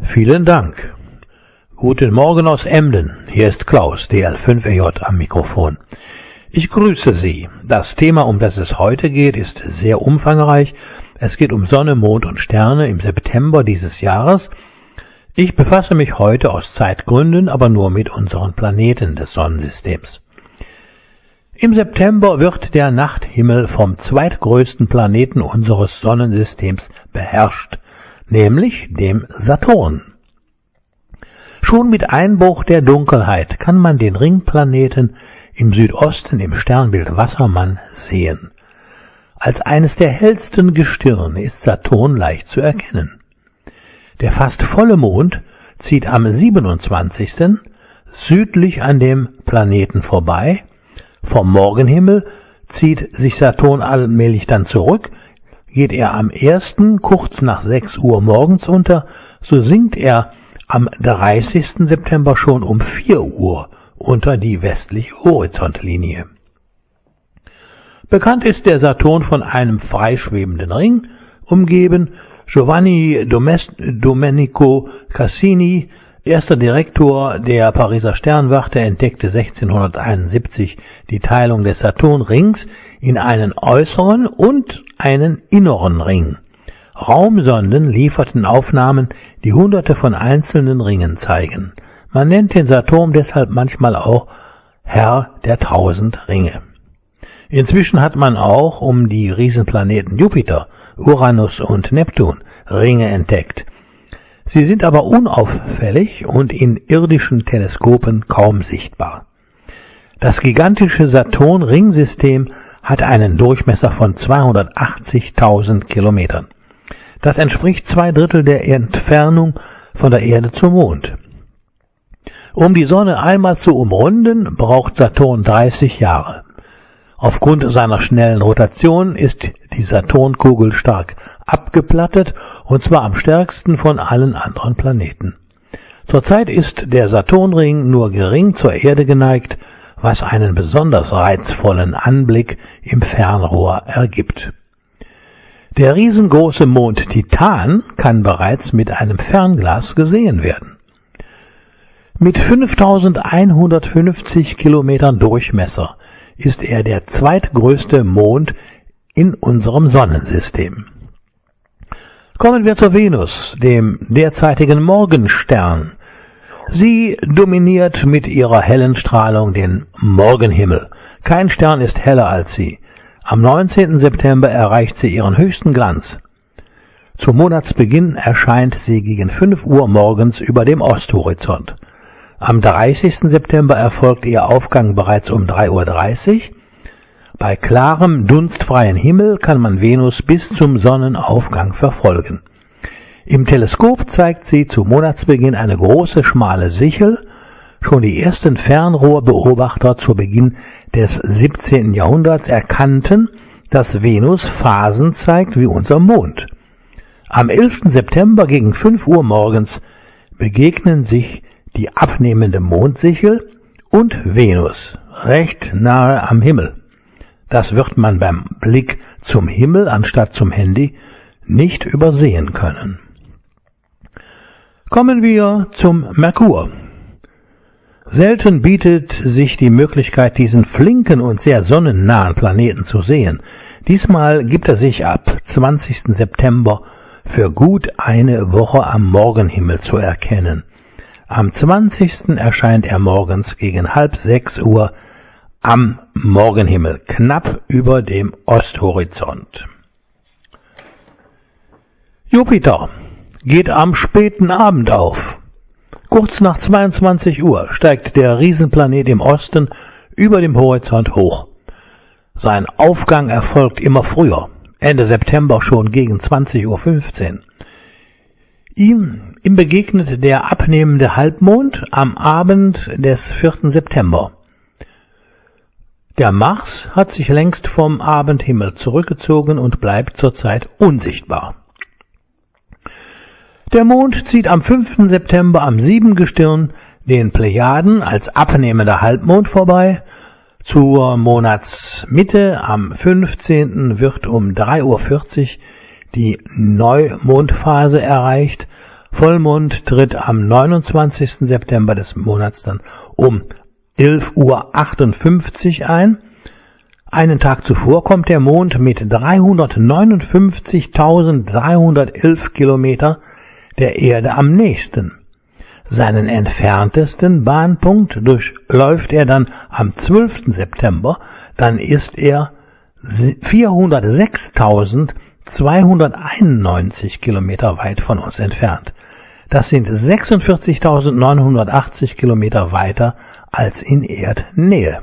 Vielen Dank. Guten Morgen aus Emden. Hier ist Klaus, DL5EJ am Mikrofon. Ich grüße Sie. Das Thema, um das es heute geht, ist sehr umfangreich. Es geht um Sonne, Mond und Sterne im September dieses Jahres. Ich befasse mich heute aus Zeitgründen aber nur mit unseren Planeten des Sonnensystems. Im September wird der Nachthimmel vom zweitgrößten Planeten unseres Sonnensystems beherrscht, nämlich dem Saturn. Schon mit Einbruch der Dunkelheit kann man den Ringplaneten im Südosten im Sternbild Wassermann sehen. Als eines der hellsten Gestirne ist Saturn leicht zu erkennen. Der fast volle Mond zieht am 27. südlich an dem Planeten vorbei. Vom Morgenhimmel zieht sich Saturn allmählich dann zurück. Geht er am 1. kurz nach 6 Uhr morgens unter, so sinkt er am 30. September schon um 4 Uhr unter die westliche Horizontlinie. Bekannt ist der Saturn von einem freischwebenden Ring umgeben. Giovanni Domenico Cassini, erster Direktor der Pariser Sternwarte, entdeckte 1671 die Teilung des Saturnrings in einen äußeren und einen inneren Ring. Raumsonden lieferten Aufnahmen, die Hunderte von einzelnen Ringen zeigen. Man nennt den Saturn deshalb manchmal auch Herr der 1000 Ringe. Inzwischen hat man auch um die Riesenplaneten Jupiter, Uranus und Neptun Ringe entdeckt. Sie sind aber unauffällig und in irdischen Teleskopen kaum sichtbar. Das gigantische Saturn-Ringsystem hat einen Durchmesser von 280.000 Kilometern. Das entspricht 2/3 der Entfernung von der Erde zum Mond. Um die Sonne einmal zu umrunden, braucht Saturn 30 Jahre. Aufgrund seiner schnellen Rotation ist die Saturnkugel stark abgeplattet, und zwar am stärksten von allen anderen Planeten. Zurzeit ist der Saturnring nur gering zur Erde geneigt, was einen besonders reizvollen Anblick im Fernrohr ergibt. Der riesengroße Mond Titan kann bereits mit einem Fernglas gesehen werden. Mit 5150 Kilometern Durchmesser ist er der zweitgrößte Mond in unserem Sonnensystem. Kommen wir zur Venus, dem derzeitigen Morgenstern. Sie dominiert mit ihrer hellen Strahlung den Morgenhimmel. Kein Stern ist heller als sie. Am 19. September erreicht sie ihren höchsten Glanz. Zum Monatsbeginn erscheint sie gegen 5 Uhr morgens über dem Osthorizont. Am 30. September erfolgt ihr Aufgang bereits um 3:30 Uhr. Bei klarem, dunstfreien Himmel kann man Venus bis zum Sonnenaufgang verfolgen. Im Teleskop zeigt sie zu Monatsbeginn eine große, schmale Sichel. Schon die ersten Fernrohrbeobachter zu Beginn des 17. Jahrhunderts erkannten, dass Venus Phasen zeigt wie unser Mond. Am 11. September gegen 5 Uhr morgens begegnen sich die abnehmende Mondsichel und Venus recht nahe am Himmel. Das wird man beim Blick zum Himmel anstatt zum Handy nicht übersehen können. Kommen wir zum Merkur. Selten bietet sich die Möglichkeit, diesen flinken und sehr sonnennahen Planeten zu sehen. Diesmal gibt er sich ab 20. September für gut eine Woche am Morgenhimmel zu erkennen. Am 20. erscheint er morgens gegen 5:30 Uhr am Morgenhimmel, knapp über dem Osthorizont. Jupiter geht am späten Abend auf. Kurz nach 22 Uhr steigt der Riesenplanet im Osten über dem Horizont hoch. Sein Aufgang erfolgt immer früher, Ende September schon gegen 20:15 Uhr. Ihm begegnet der abnehmende Halbmond am Abend des 4. September. Der Mars hat sich längst vom Abendhimmel zurückgezogen und bleibt zurzeit unsichtbar. Der Mond zieht am 5. September am Siebengestirn, den Plejaden, als abnehmender Halbmond vorbei. Zur Monatsmitte am 15. wird um 3:40 Uhr die Neumondphase erreicht. Vollmond tritt am 29. September des Monats dann um 11:58 Uhr ein. Einen Tag zuvor kommt der Mond mit 359.311 Kilometer der Erde am nächsten. Seinen entferntesten Bahnpunkt durchläuft er dann am 12. September, dann ist er 406.291 Kilometer weit von uns entfernt. Das sind 46.980 Kilometer weiter als in Erdnähe.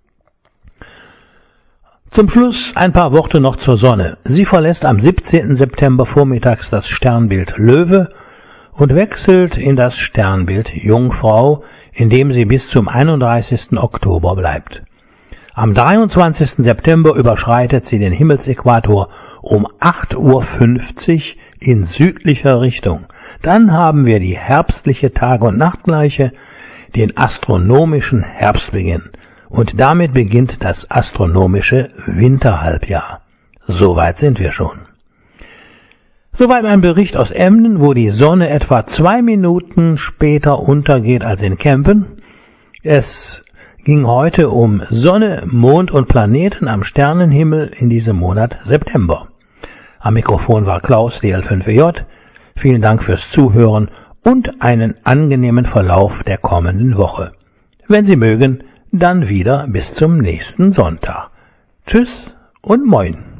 Zum Schluss ein paar Worte noch zur Sonne. Sie verlässt am 17. September vormittags das Sternbild Löwe und wechselt in das Sternbild Jungfrau, in dem sie bis zum 31. Oktober bleibt. Am 23. September überschreitet sie den Himmelsäquator um 8:50 Uhr in südlicher Richtung. Dann haben wir die herbstliche Tag- und Nachtgleiche, den astronomischen Herbstbeginn. Und damit beginnt das astronomische Winterhalbjahr. Soweit sind wir schon. Soweit ein Bericht aus Emden, wo die Sonne etwa 2 Minuten später untergeht als in Kempen. Es ging heute um Sonne, Mond und Planeten am Sternenhimmel in diesem Monat September. Am Mikrofon war Klaus, DL5WJ. Vielen Dank fürs Zuhören und einen angenehmen Verlauf der kommenden Woche. Wenn Sie mögen, dann wieder bis zum nächsten Sonntag. Tschüss und moin.